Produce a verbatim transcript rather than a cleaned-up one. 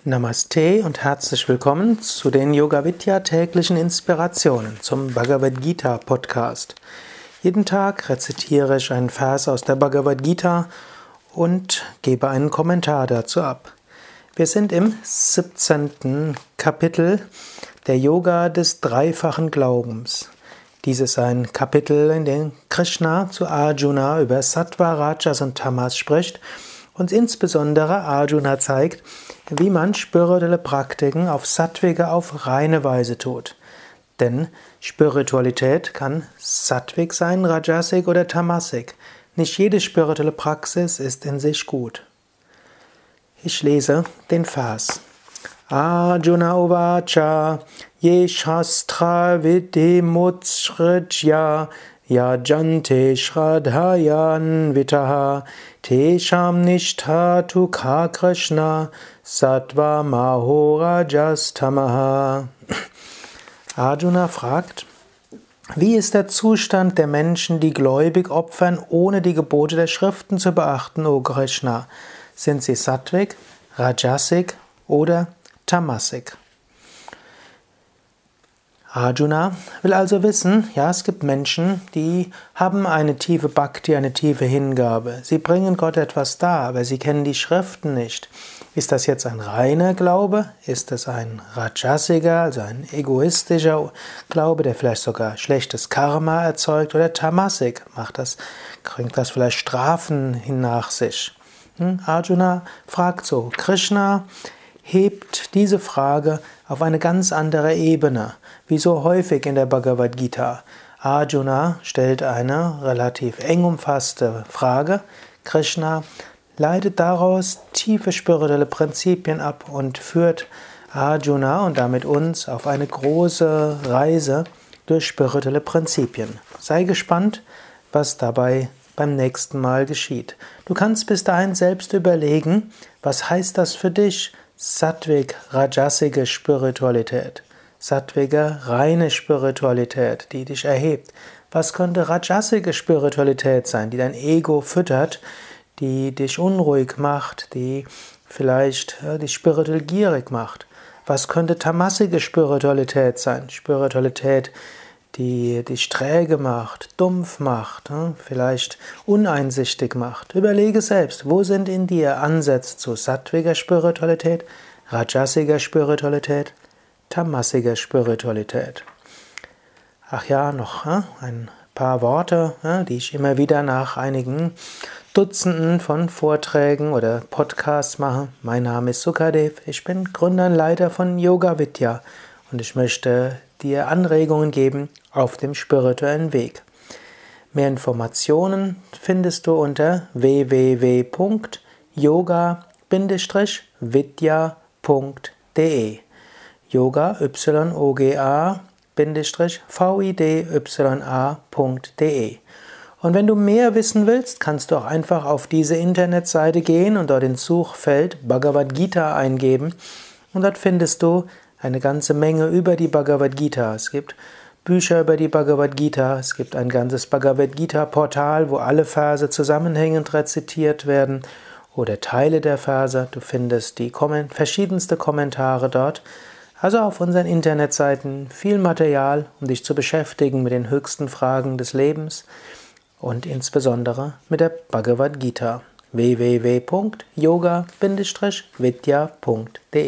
Namaste und herzlich willkommen zu den Yoga Vidya täglichen Inspirationen zum Bhagavad Gita Podcast. Jeden Tag rezitiere ich einen Vers aus der Bhagavad Gita und gebe einen Kommentar dazu ab. Wir sind im siebzehnten Kapitel der Yoga des dreifachen Glaubens. Dies ist ein Kapitel, in dem Krishna zu Arjuna über Sattva, Rajas und Tamas spricht und insbesondere Arjuna zeigt, wie man spirituelle Praktiken auf sattwige, auf reine Weise tut. Denn Spiritualität kann sattvik sein, rajasik oder tamasik. Nicht jede spirituelle Praxis ist in sich gut. Ich lese den Vers. Arjuna uvacha ye shastra videmutsrajya yajante shraddhayan vitaha tesham nishtha ka krishna sattva maho rajas tamaha. Arjuna fragt, wie ist der Zustand der Menschen, die gläubig opfern, ohne die Gebote der Schriften zu beachten, o Krishna? Sind sie sattvik, rajasik oder tamasik? Arjuna will also wissen, ja, es gibt Menschen, die haben eine tiefe Bhakti, eine tiefe Hingabe. Sie bringen Gott etwas dar, aber sie kennen die Schriften nicht. Ist das jetzt ein reiner Glaube? Ist es ein rajasiger, also ein egoistischer Glaube, der vielleicht sogar schlechtes Karma erzeugt? Oder tamasik? Macht das, bringt das vielleicht Strafen hin nach sich? Hm? Arjuna fragt so, Krishna hebt diese Frage auf eine ganz andere Ebene, wie so häufig in der Bhagavad Gita. Arjuna stellt eine relativ eng umfasste Frage. Krishna leitet daraus tiefe spirituelle Prinzipien ab und führt Arjuna und damit uns auf eine große Reise durch spirituelle Prinzipien. Sei gespannt, was dabei beim nächsten Mal geschieht. Du kannst bis dahin selbst überlegen, was heißt das für dich? Sattvik, rajasige Spiritualität, sattvige, reine Spiritualität, die dich erhebt. Was könnte rajasige Spiritualität sein, die dein Ego füttert, die dich unruhig macht, die vielleicht ja, dich spirituell gierig macht? Was könnte tamasige Spiritualität sein? Spiritualität, die dich träge macht, dumpf macht, vielleicht uneinsichtig macht. Überlege selbst, wo sind in dir Ansätze zu sattwiger Spiritualität, rajasiger Spiritualität, tamasiger Spiritualität. Ach ja, noch ein paar Worte, die ich immer wieder nach einigen Dutzenden von Vorträgen oder Podcasts mache. Mein Name ist Sukadev, ich bin Gründer und Leiter von Yoga Vidya und ich möchte dir Anregungen geben auf dem spirituellen Weg. Mehr Informationen findest du unter w w w punkt yoga vidya punkt de. Yoga, Y O G A, V I D Y A punkt de. Und wenn du mehr wissen willst, kannst du auch einfach auf diese Internetseite gehen und dort ins Suchfeld Bhagavad Gita eingeben. Und dort findest du eine ganze Menge über die Bhagavad Gita. Es gibt Bücher über die Bhagavad Gita, es gibt ein ganzes Bhagavad Gita Portal, wo alle Verse zusammenhängend rezitiert werden oder Teile der Verse. Du findest die Komment- verschiedenste Kommentare dort. Also auf unseren Internetseiten viel Material, um dich zu beschäftigen mit den höchsten Fragen des Lebens und insbesondere mit der Bhagavad Gita. w w w punkt yoga vidya punkt de